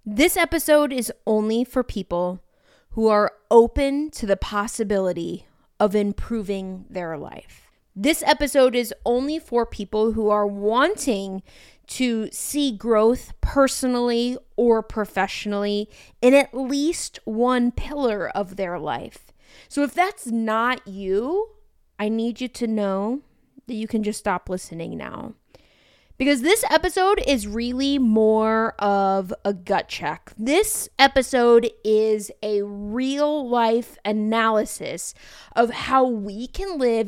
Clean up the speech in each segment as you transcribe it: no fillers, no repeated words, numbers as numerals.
This episode is only for people who are open to the possibility of improving their life. This episode is only for people who are wanting to see growth personally or professionally in at least one pillar of their life. So if that's not you, I need you to know that you can just stop listening now. Because this episode is really more of a gut check. This episode is a real life analysis of how we can live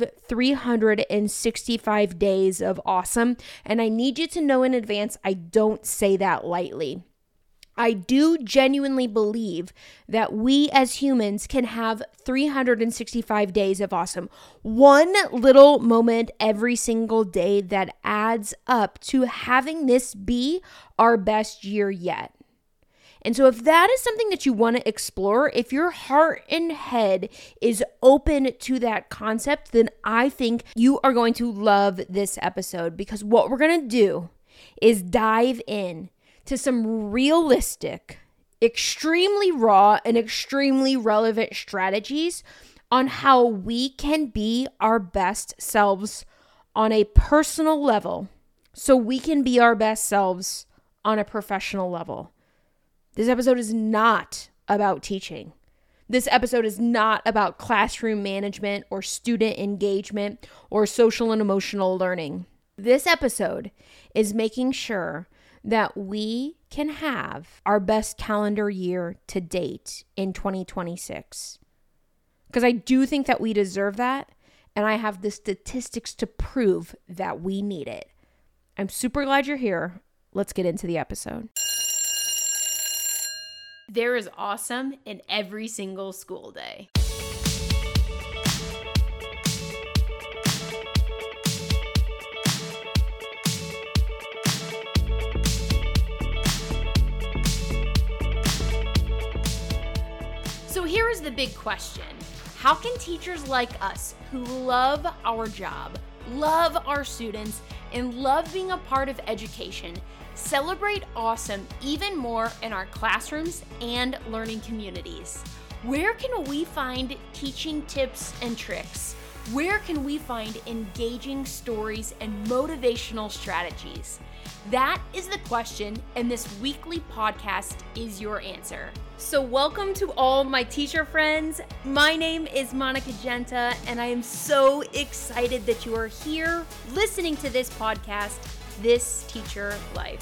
365 days of awesome. And I need you to know in advance, I don't say that lightly. I do genuinely believe that we as humans can have 365 days of awesome. One little moment every single day that adds up to having this be our best year yet. And so if that is something that you want to explore, if your heart and head is open to that concept, then I think you are going to love this episode, because what we're going to do is dive in to some realistic, extremely raw, and extremely relevant strategies on how we can be our best selves on a personal level so we can be our best selves on a professional level. This episode is not about teaching. This episode is not about classroom management or student engagement or social and emotional learning. This episode is making sure that we can have our best calendar year to date in 2026. Because I do think that we deserve that, and I have the statistics to prove that we need it. I'm super glad you're here. Let's get into the episode. There is awesome in every single school day. So here is the big question. How can teachers like us who love our job, love our students, and love being a part of education celebrate awesome even more in our classrooms and learning communities? Where can we find teaching tips and tricks? Where can we find engaging stories and motivational strategies? That is the question, and this weekly podcast is your answer. So welcome to all my teacher friends. My name is Monica Genta, and I am so excited that you are here listening to this podcast, This Teacher Life.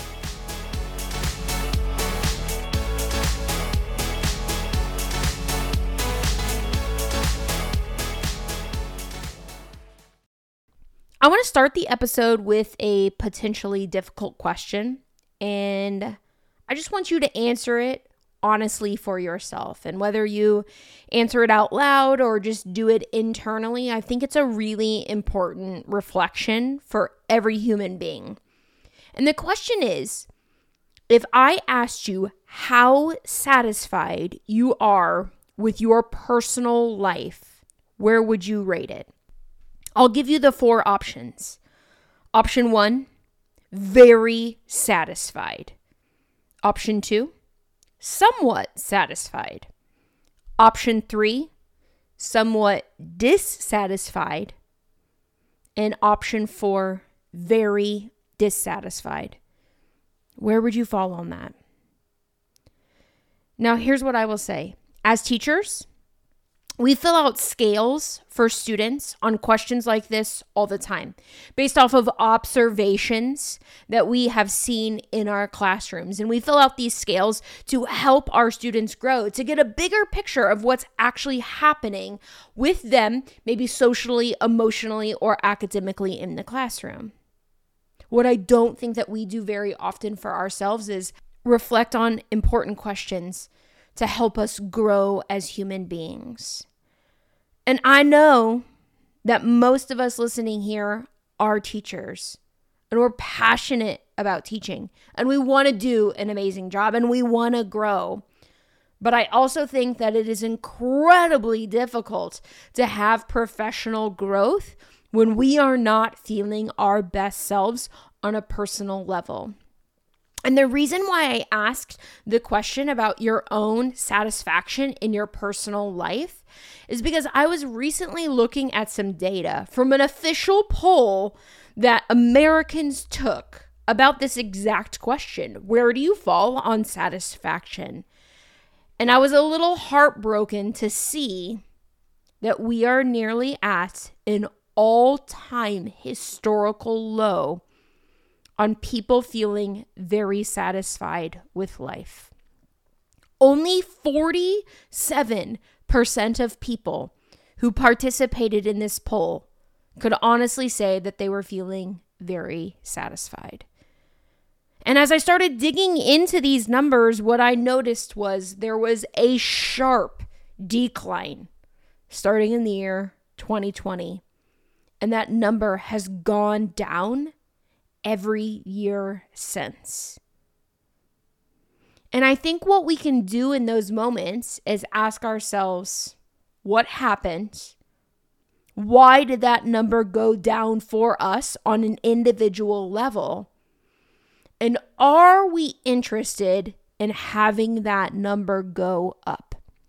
I want to start the episode with a potentially difficult question, and I just want you to answer it honestly for yourself. And whether you answer it out loud or just do it internally, I think it's a really important reflection for every human being. And the question is, if I asked you how satisfied you are with your personal life, where would you rate it? I'll give you the 4 options. Option 1, very satisfied. Option 2, somewhat satisfied. Option 3, somewhat dissatisfied. And option 4, very dissatisfied. Where would you fall on that? Now, here's what I will say. As teachers, we fill out scales for students on questions like this all the time, based off of observations that we have seen in our classrooms. And we fill out these scales to help our students grow, to get a bigger picture of what's actually happening with them, maybe socially, emotionally, or academically in the classroom. What I don't think that we do very often for ourselves is reflect on important questions to help us grow as human beings. And I know that most of us listening here are teachers, and we're passionate about teaching, and we want to do an amazing job, and we want to grow. But I also think that it is incredibly difficult to have professional growth when we are not feeling our best selves on a personal level. And the reason why I asked the question about your own satisfaction in your personal life is because I was recently looking at some data from an official poll that Americans took about this exact question. Where do you fall on satisfaction? And I was a little heartbroken to see that we are nearly at an all-time historical low on people feeling very satisfied with life. Only 47% of people who participated in this poll could honestly say that they were feeling very satisfied. And as I started digging into these numbers, what I noticed was there was a sharp decline starting in the year 2020. And that number has gone down every year since. And I think what we can do in those moments is ask ourselves, what happened? Why did that number go down for us on an individual level? And are we interested in having that number go up?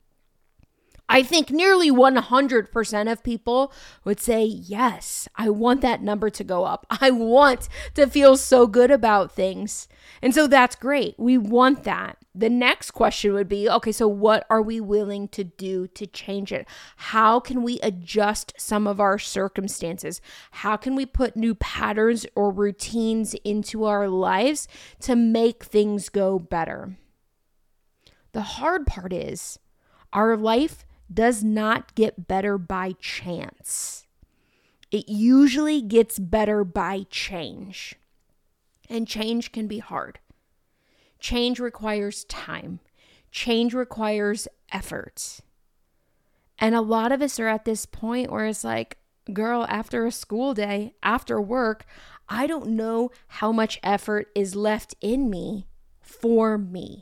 I think nearly 100% of people would say, yes, I want that number to go up. I want to feel so good about things. And so that's great. We want that. The next question would be, okay, so what are we willing to do to change it? How can we adjust some of our circumstances? How can we put new patterns or routines into our lives to make things go better? The hard part is our life does not get better by chance. It usually gets better by change. And change can be hard. Change requires time. Change requires effort. And a lot of us are at this point where it's like, girl, after a school day, after work, I don't know how much effort is left in me for me.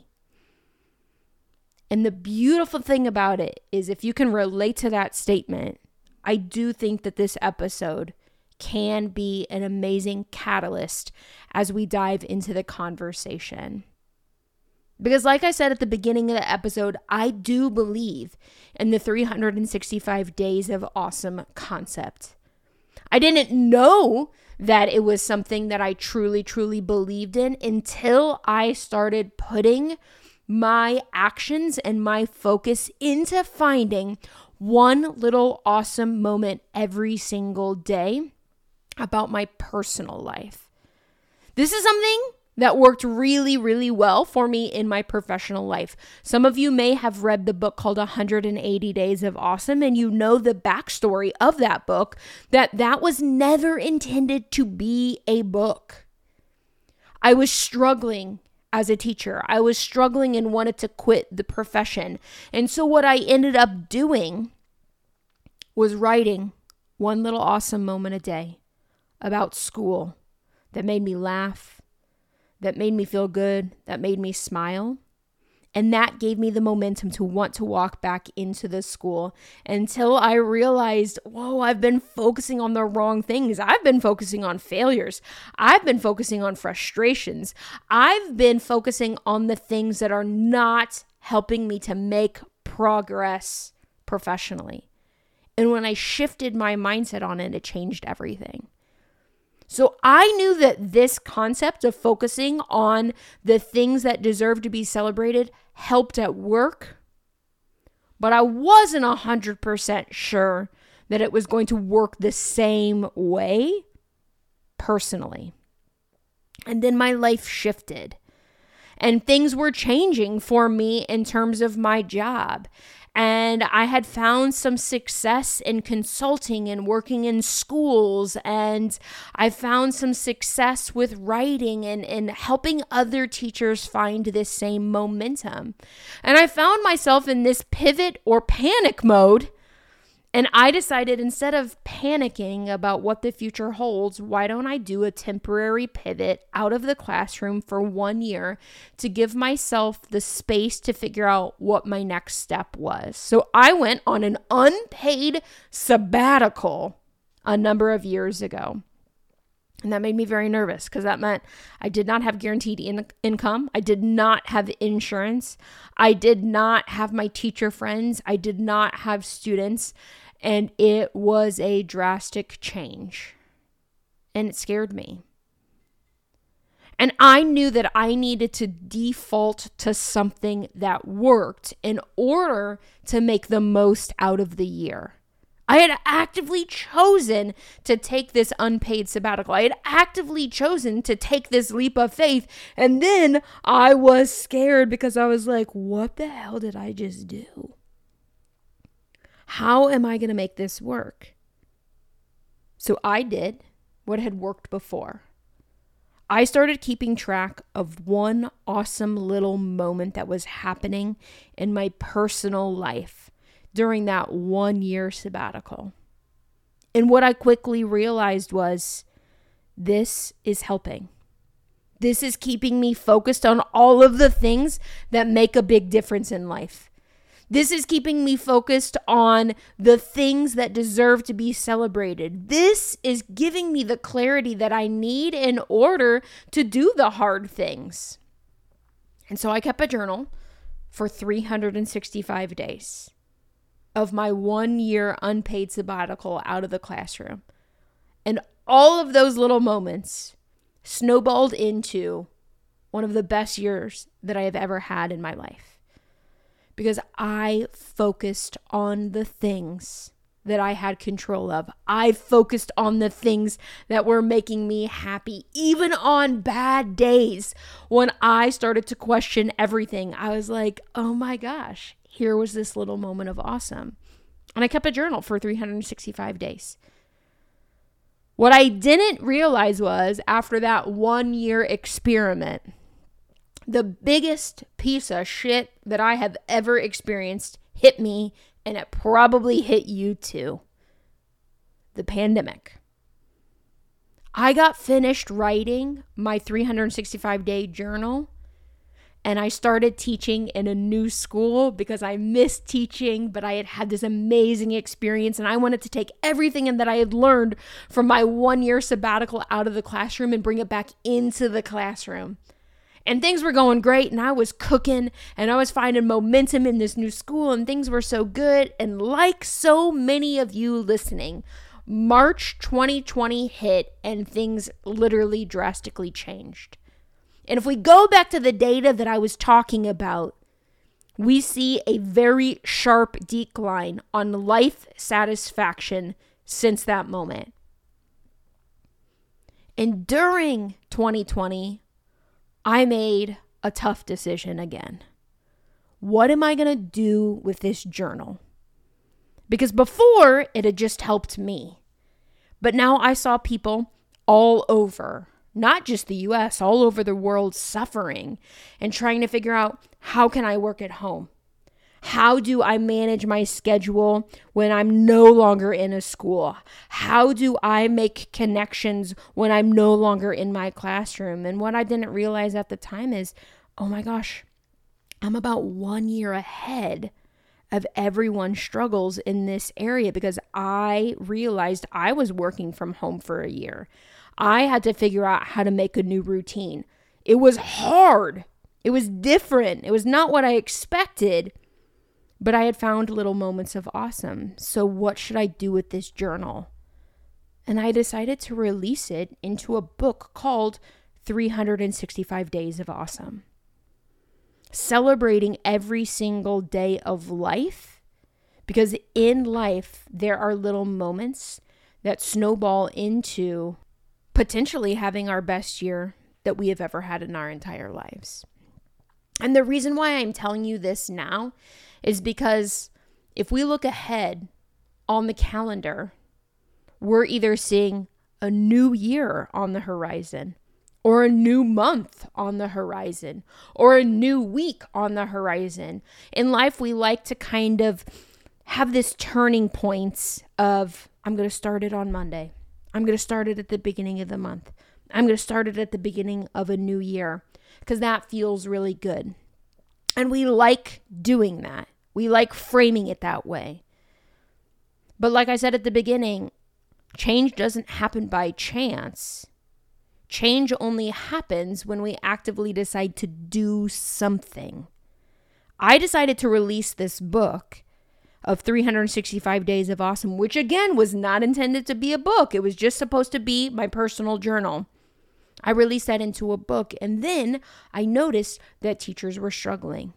And the beautiful thing about it is if you can relate to that statement, I do think that this episode can be an amazing catalyst as we dive into the conversation. Because like I said at the beginning of the episode, I do believe in the 365 days of awesome concept. I didn't know that it was something that I truly, truly believed in until I started putting my actions and my focus into finding one little awesome moment every single day about my personal life. This is something that worked really, really well for me in my professional life. Some of you may have read the book called 180 Days of Awesome, and you know the backstory of that book, that was never intended to be a book. I was struggling as a teacher. I was struggling and wanted to quit the profession. And so what I ended up doing was writing one little awesome moment a day about school that made me laugh, that made me feel good, that made me smile. And that gave me the momentum to want to walk back into the school until I realized, whoa, I've been focusing on the wrong things. I've been focusing on failures. I've been focusing on frustrations. I've been focusing on the things that are not helping me to make progress professionally. And when I shifted my mindset on it, it changed everything. So I knew that this concept of focusing on the things that deserve to be celebrated helped at work, but I wasn't 100% sure that it was going to work the same way personally. And then my life shifted and things were changing for me in terms of my job. And I had found some success in consulting and working in schools. And I found some success with writing and helping other teachers find this same momentum. And I found myself in this pivot or panic mode. And I decided instead of panicking about what the future holds, why don't I do a temporary pivot out of the classroom for 1 year to give myself the space to figure out what my next step was. So I went on an unpaid sabbatical a number of years ago. And that made me very nervous because that meant I did not have guaranteed income. I did not have insurance. I did not have my teacher friends. I did not have students. And it was a drastic change. And it scared me. And I knew that I needed to default to something that worked in order to make the most out of the year. I had actively chosen to take this unpaid sabbatical. I had actively chosen to take this leap of faith. And then I was scared because I was like, what the hell did I just do? How am I going to make this work? So I did what had worked before. I started keeping track of one awesome little moment that was happening in my personal life during that 1 year sabbatical. And what I quickly realized was, this is helping. This is keeping me focused on all of the things that make a big difference in life. This is keeping me focused on the things that deserve to be celebrated. This is giving me the clarity that I need in order to do the hard things. And so I kept a journal for 365 days of my 1 year unpaid sabbatical out of the classroom. And all of those little moments snowballed into one of the best years that I have ever had in my life. Because I focused on the things that I had control of. I focused on the things that were making me happy. Even on bad days, when I started to question everything, I was like, oh my gosh, here was this little moment of awesome. And I kept a journal for 365 days. What I didn't realize was, after that 1 year experiment, the biggest piece of shit that I have ever experienced hit me, and it probably hit you too. The pandemic. I got finished writing my 365-day journal, and I started teaching in a new school because I missed teaching, but I had had this amazing experience, and I wanted to take everything that I had learned from my 1 year sabbatical out of the classroom and bring it back into the classroom. And things were going great, and I was cooking, and I was finding momentum in this new school, and things were so good. And like so many of you listening, March 2020 hit, and things literally drastically changed. And if we go back to the data that I was talking about, we see a very sharp decline on life satisfaction since that moment. And during 2020, I made a tough decision again. What am I going to do with this journal? Because before, it had just helped me. But now I saw people all over, not just the US, all over the world suffering and trying to figure out, how can I work at home? How do I manage my schedule when I'm no longer in a school? How do I make connections when I'm no longer in my classroom? And what I didn't realize at the time is, oh my gosh, I'm about 1 year ahead of everyone's struggles in this area, because I realized I was working from home for a year. I had to figure out how to make a new routine. It was hard. It was different. It was not what I expected. But I had found little moments of awesome. So what should I do with this journal? And I decided to release it into a book called 365 Days of Awesome. Celebrating every single day of life. Because in life, there are little moments that snowball into potentially having our best year that we have ever had in our entire lives. And the reason why I'm telling you this now is because if we look ahead on the calendar, we're either seeing a new year on the horizon, or a new month on the horizon, or a new week on the horizon. In life, we like to kind of have this turning points of, I'm going to start it on Monday. I'm going to start it at the beginning of the month. I'm going to start it at the beginning of a new year, because that feels really good. And we like doing that. We like framing it that way. But like I said at the beginning, change doesn't happen by chance. Change only happens when we actively decide to do something. I decided to release this book of 365 Days of Awesome, which again was not intended to be a book. It was just supposed to be my personal journal. I released that into a book, and then I noticed that teachers were struggling.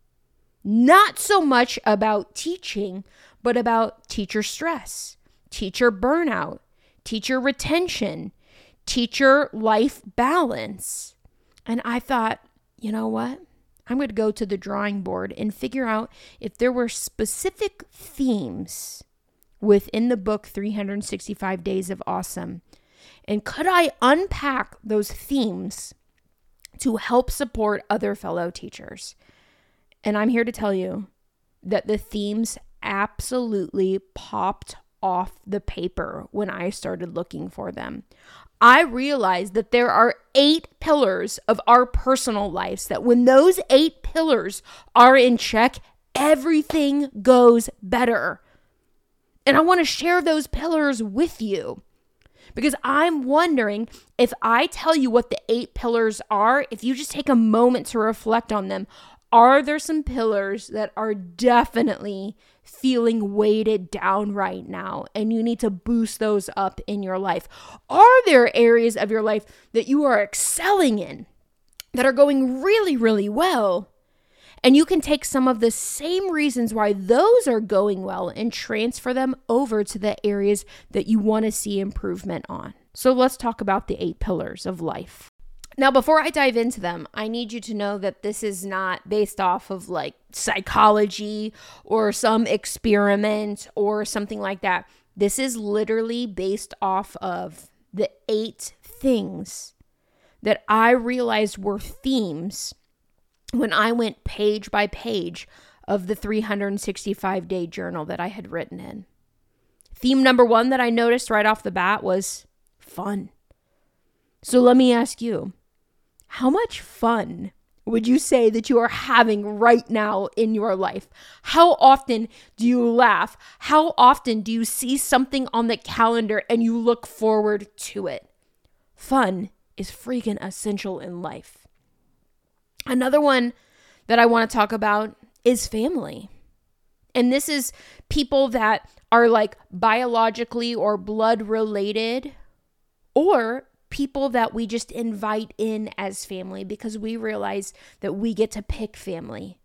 Not so much about teaching, but about teacher stress, teacher burnout, teacher retention, teacher life balance. And I thought, you know what? I'm going to go to the drawing board and figure out if there were specific themes within the book 365 Days of Awesome. And could I unpack those themes to help support other fellow teachers? And I'm here to tell you that the themes absolutely popped off the paper when I started looking for them. I realized that there are 8 pillars of our personal lives, that when those 8 pillars are in check, everything goes better. And I want to share those pillars with you because I'm wondering if I tell you what the 8 pillars are, if you just take a moment to reflect on them, are there some pillars that are definitely feeling weighted down right now and you need to boost those up in your life? Are there areas of your life that you are excelling in, that are going really, really well? And you can take some of the same reasons why those are going well and transfer them over to the areas that you want to see improvement on. So let's talk about the 8 pillars of life. Now, before I dive into them, I need you to know that this is not based off of like psychology or some experiment or something like that. This is literally based off of the 8 things that I realized were themes when I went page by page of the 365-day journal that I had written in. Theme number 1 that I noticed right off the bat was fun. So let me ask you, how much fun would you say that you are having right now in your life? How often do you laugh? How often do you see something on the calendar and you look forward to it? Fun is freaking essential in life. Another one that I want to talk about is family. And this is people that are like biologically or blood related, or people that we just invite in as family because we realize that we get to pick family.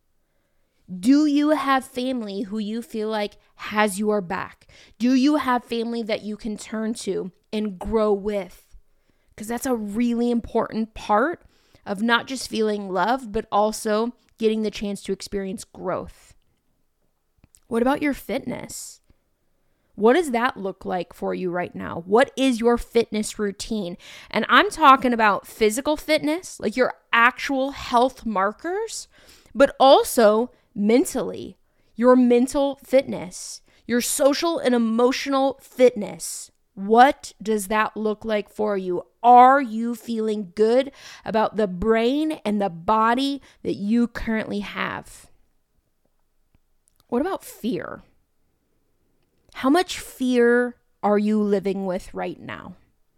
Do you have family who you feel like has your back? Do you have family that you can turn to and grow with? Because that's a really important part of not just feeling loved, but also getting the chance to experience growth. What about your fitness? What does that look like for you right now? What is your fitness routine? And I'm talking about physical fitness, like your actual health markers, but also mentally, your mental fitness, your social and emotional fitness. What does that look like for you? Are you feeling good about the brain and the body that you currently have? What about fear? How much fear are you living with right now?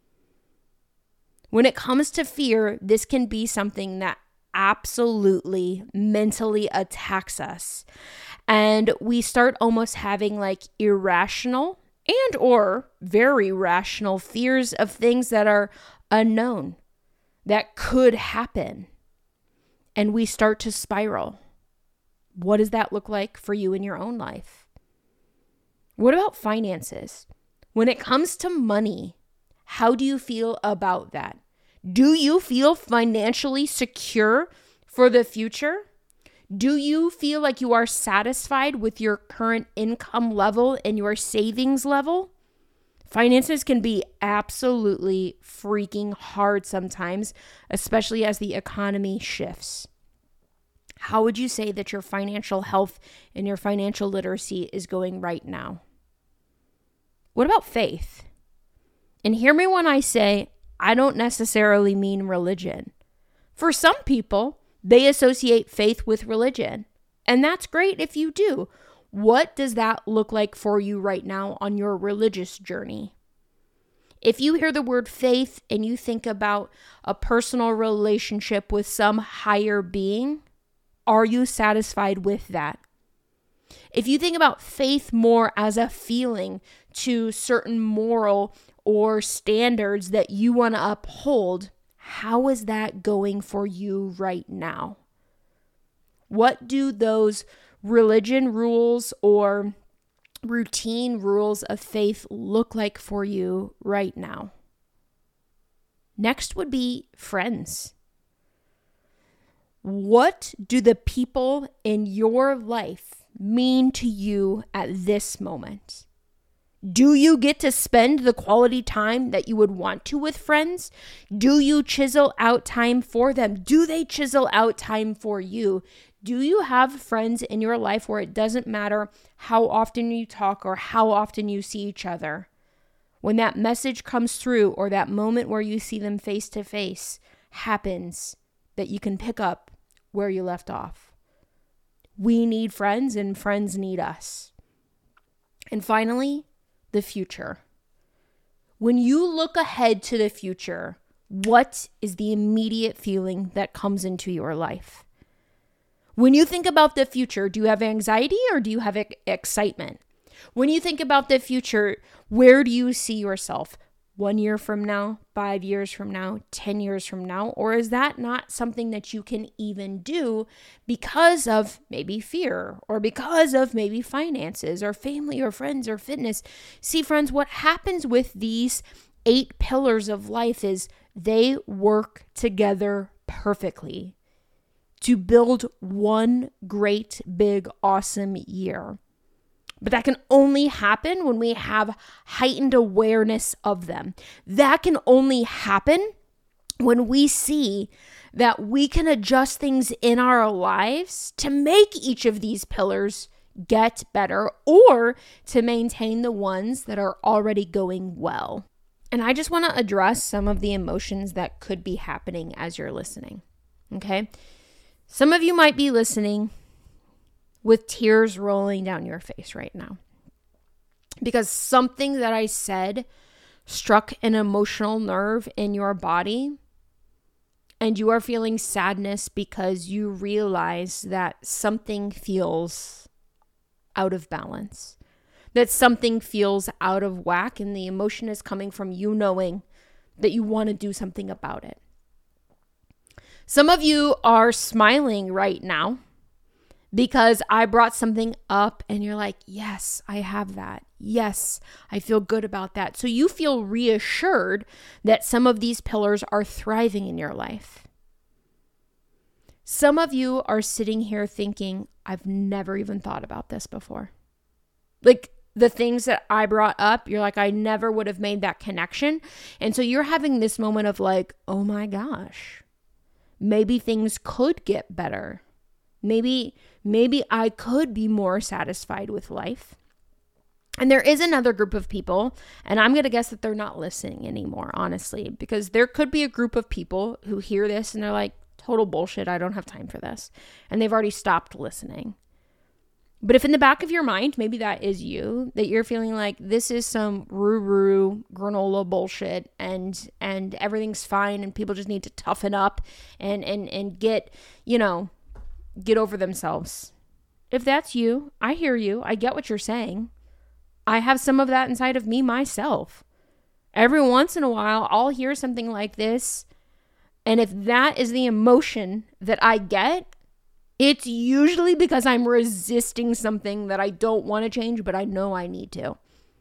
When it comes to fear, this can be something that absolutely mentally attacks us. And we start almost having like irrational and or very rational fears of things that are unknown, that could happen. And we start to spiral. What does that look like for you in your own life? What about finances? When it comes to money, how do you feel about that? Do you feel financially secure for the future? Do you feel like you are satisfied with your current income level and your savings level? Finances can be absolutely freaking hard sometimes, especially as the economy shifts. How would you say that your financial health and your financial literacy is going right now? What about faith? And hear me when I say, I don't necessarily mean religion. For some people, they associate faith with religion. And that's great if you do. What does that look like for you right now on your religious journey? If you hear the word faith and you think about a personal relationship with some higher being, are you satisfied with that? If you think about faith more as a feeling to certain moral or standards that you want to uphold, how is that going for you right now? What do those religion rules or routine rules of faith look like for you right now? Next would be friends. What do the people in your life mean to you at this moment? Do you get to spend the quality time that you would want to with friends? Do you chisel out time for them? Do they chisel out time for you? Do you have friends in your life where it doesn't matter how often you talk or how often you see each other? When that message comes through or that moment where you see them face to face happens, that you can pick up where you left off. We need friends and friends need us. And finally, the future. When you look ahead to the future, what is the immediate feeling that comes into your life? When you think about the future, do you have anxiety or do you have excitement? When you think about the future, where do you see yourself? 1 year from now, 5 years from now, 10 years from now? Or is that not something that you can even do because of maybe fear or because of maybe finances or family or friends or fitness? See, friends, what happens with these 8 pillars of life is they work together perfectly to build one great, big, awesome year. But that can only happen when we have heightened awareness of them. That can only happen when we see that we can adjust things in our lives to make each of these pillars get better or to maintain the ones that are already going well. And I just want to address some of the emotions that could be happening as you're listening, okay? Some of you might be listening with tears rolling down your face right now because something that I said struck an emotional nerve in your body and you are feeling sadness because you realize that something feels out of balance, that something feels out of whack, and the emotion is coming from you knowing that you want to do something about it. Some of you are smiling right now because I brought something up and you're like, yes, I have that. Yes, I feel good about that. So you feel reassured that some of these pillars are thriving in your life. Some of you are sitting here thinking, I've never even thought about this before. Like the things that I brought up, you're like, I never would have made that connection. And so you're having this moment of like, oh my gosh, maybe things could get better. Maybe I could be more satisfied with life. And there is another group of people, and I'm going to guess that they're not listening anymore, honestly, because there could be a group of people who hear this and they're like, total bullshit, I don't have time for this. And they've already stopped listening. But if in the back of your mind, maybe that is you, that you're feeling like this is some roo-roo granola bullshit and everything's fine and people just need to toughen up and get over themselves. If that's you, I hear you. I get what you're saying. I have some of that inside of me myself. Every once in a while, I'll hear something like this. And if that is the emotion that I get, it's usually because I'm resisting something that I don't want to change, but I know I need to.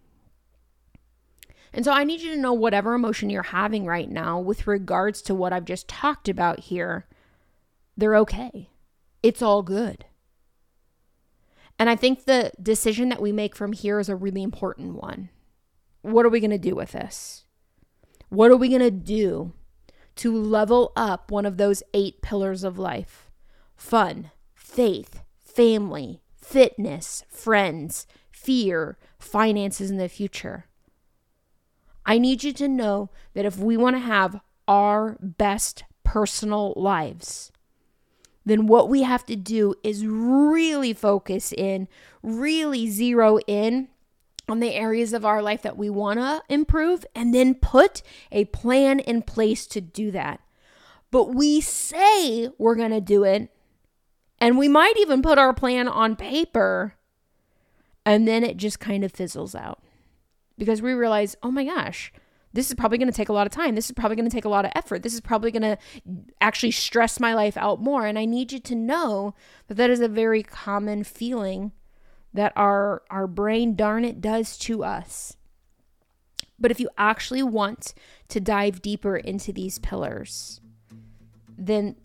And so I need you to know whatever emotion you're having right now with regards to what I've just talked about here, they're okay. It's all good. And I think the decision that we make from here is a really important one. What are we going to do with this? What are we going to do to level up one of those 8 pillars of life? Fun, faith, family, fitness, friends, fear, finances in the future. I need you to know that if we want to have our best personal lives, then what we have to do is really focus in, really zero in on the areas of our life that we want to improve, and then put a plan in place to do that. But we say we're going to do it, and we might even put our plan on paper, and then it just kind of fizzles out because we realize, oh my gosh, this is probably going to take a lot of time. This is probably going to take a lot of effort. This is probably going to actually stress my life out more. And I need you to know that that is a very common feeling that our brain, darn it, does to us. But if you actually want to dive deeper into these pillars, then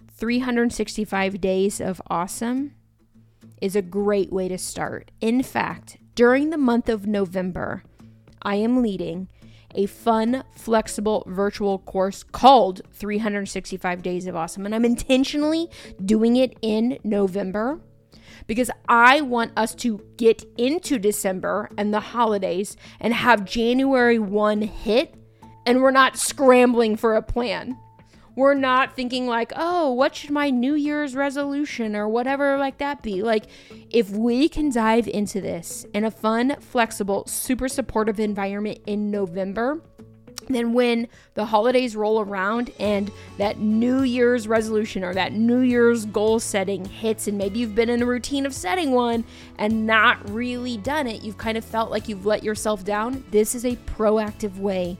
365 Days of Awesome is a great way to start. In fact, during the month of November, I am leading a fun, flexible virtual course called 365 Days of Awesome. And I'm intentionally doing it in November because I want us to get into December and the holidays and have January 1 hit, and we're not scrambling for a plan. We're not thinking like, oh, what should my New Year's resolution or whatever like that be? Like, if we can dive into this in a fun, flexible, super supportive environment in November, then when the holidays roll around and that New Year's resolution or that New Year's goal setting hits, and maybe you've been in a routine of setting one and not really done it, you've kind of felt like you've let yourself down, this is a proactive way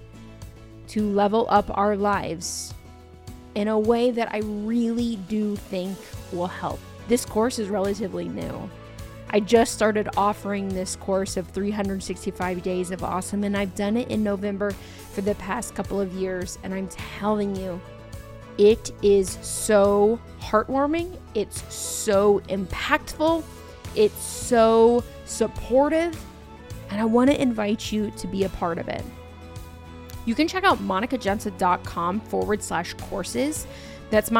to level up our lives in a way that I really do think will help. This course is relatively new. I just started offering this course of 365 Days of Awesome, and I've done it in November for the past couple of years, and I'm telling you, it is so heartwarming, it's so impactful, it's so supportive, and I want to invite you to be a part of it. You can check out monicagenta.com/courses. That's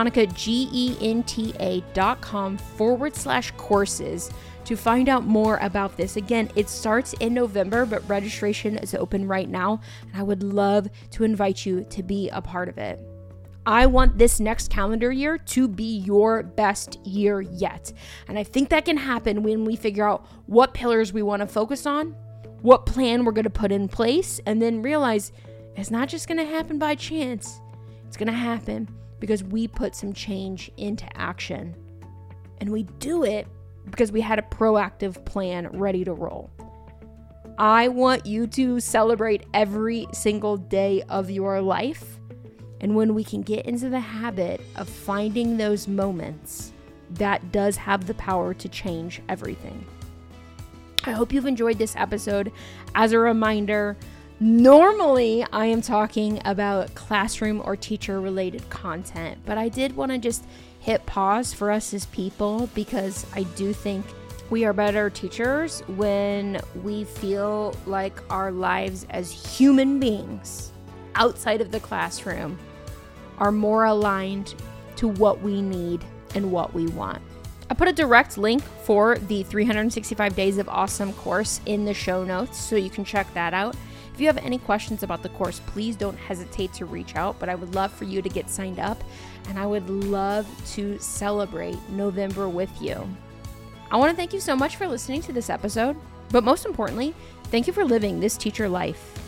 monicagenta.com/courses to find out more about this. Again, it starts in November, but registration is open right now, and I would love to invite you to be a part of it. I want this next calendar year to be your best year yet. And I think that can happen when we figure out what pillars we want to focus on, what plan we're going to put in place, and then realize it's not just going to happen by chance. It's going to happen because we put some change into action. And we do it because we had a proactive plan ready to roll. I want you to celebrate every single day of your life. And when we can get into the habit of finding those moments, that does have the power to change everything. I hope you've enjoyed this episode. As a reminder, normally I am talking about classroom or teacher related content, but I did want to just hit pause for us as people because I do think we are better teachers when we feel like our lives as human beings outside of the classroom are more aligned to what we need and what we want. I put a direct link for the 365 Days of Awesome course in the show notes, so you can check that out. If you have any questions about the course, please don't hesitate to reach out, but I would love for you to get signed up, and I would love to celebrate November with you. I want to thank you so much for listening to this episode, but most importantly, thank you for living this teacher life.